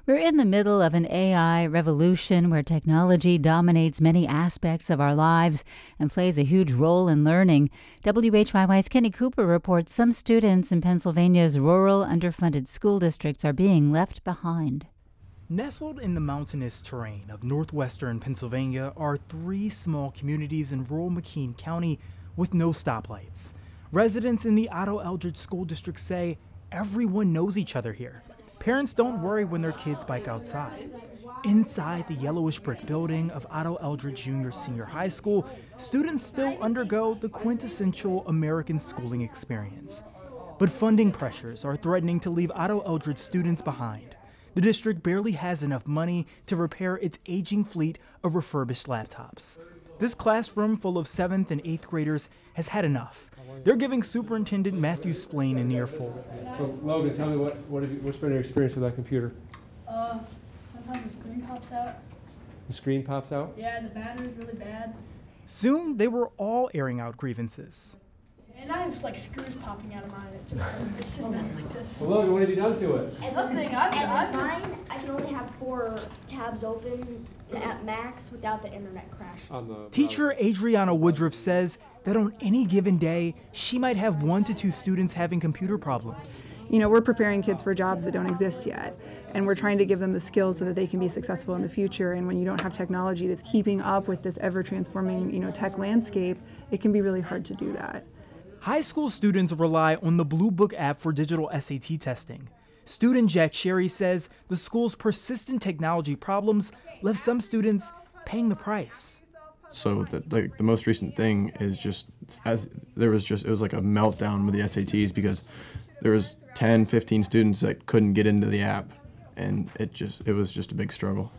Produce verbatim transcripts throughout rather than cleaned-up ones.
We're in the middle of an A I revolution where technology dominates many aspects of our lives and plays a huge role in learning. W H Y Y's Kenny Cooper reports some students in Pennsylvania's rural, underfunded school districts are being left behind. Nestled in the mountainous terrain of northwestern Pennsylvania are three small communities in rural McKean County with no stoplights. Residents in the Otto Eldredge School District say everyone knows each other here. Parents don't worry when their kids bike outside. Inside the yellowish brick building of Otto Eldredge Junior Senior High School, students still undergo the quintessential American schooling experience. But funding pressures are threatening to leave Otto Eldredge students behind. The district barely has enough money to repair its aging fleet of refurbished laptops. This classroom full of seventh and eighth graders has had enough. They're giving Superintendent Matthew Splain an earful. So Logan, tell me what what have you, what's been your experience with that computer? Uh, sometimes the screen pops out. The screen pops out? Yeah, the battery's really bad. Soon they were all airing out grievances. And I have like screws popping out of mine. It just, it's just been like this. Well, Logan, what have you done to it? Nothing. I'm, And I'm with just, mine, I can only have four tabs open at max without the internet crash. On the Teacher Adriana Woodruff says that on any given day, she might have one to two students having computer problems. You know, we're preparing kids for jobs that don't exist yet, and we're trying to give them the skills so that they can be successful in the future. And when you don't have technology that's keeping up with this ever-transforming, you know, tech landscape, it can be really hard to do that. High school students rely on the Blue Book app for digital S A T testing. Student Jack Sherry says the school's persistent technology problems left some students paying the price. So the, like the most recent thing is just as there was just it was like a meltdown with the S A Ts because there was ten, fifteen students that couldn't get into the app, and it just it was just a big struggle.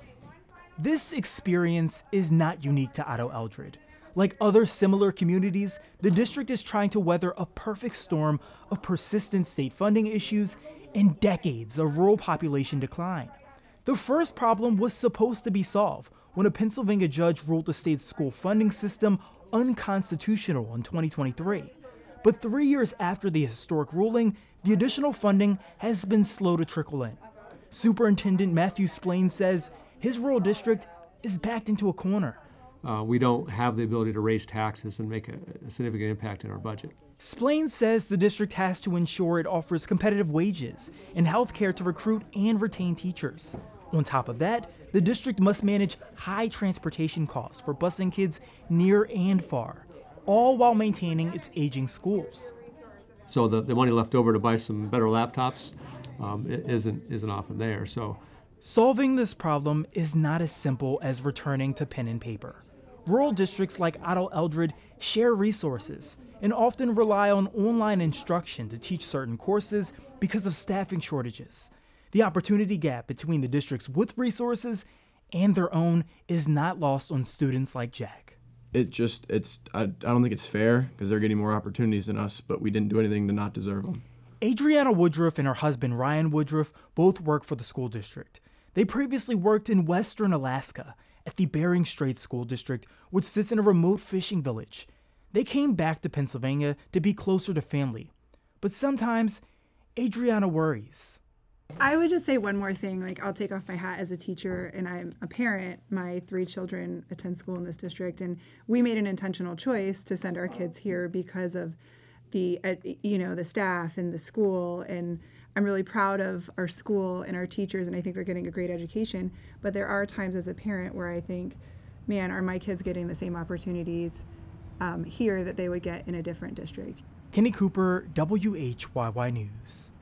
This experience is not unique to Otto Eldredge. Like other similar communities, the district is trying to weather a perfect storm of persistent state funding issues and decades of rural population decline. The first problem was supposed to be solved when a Pennsylvania judge ruled the state's school funding system unconstitutional in twenty twenty-three. But three years after the historic ruling, the additional funding has been slow to trickle in. Superintendent Matthew Splain says his rural district is backed into a corner. Uh, we don't have the ability to raise taxes and make a, a significant impact in our budget. Splain says the district has to ensure it offers competitive wages and health care to recruit and retain teachers. On top of that, the district must manage high transportation costs for busing kids near and far, all while maintaining its aging schools. So the, the money left over to buy some better laptops um, i- isn't isn't often there. So Solving this problem is not as simple as returning to pen and paper. Rural districts like Otto Eldredge share resources and often rely on online instruction to teach certain courses because of staffing shortages. The opportunity gap between the districts with resources and their own is not lost on students like Jack. It just it's I, I don't think it's fair because they're getting more opportunities than us, but we didn't do anything to not deserve them. Adriana Woodruff and her husband Ryan Woodruff both work for the school district. They previously worked in western Alaska at the Bering Strait School District, which sits in a remote fishing village. They came back to Pennsylvania to be closer to family. But sometimes, Adriana worries. I would just say one more thing, like I'll take off my hat as a teacher and I'm a parent. My three children attend school in this district, and we made an intentional choice to send our kids here because of the, uh, you know, the staff and the school, and I'm really proud of our school and our teachers, and I think they're getting a great education. But there are times as a parent where I think, man, are my kids getting the same opportunities um, here that they would get in a different district? Kenny Cooper, W H Y Y News.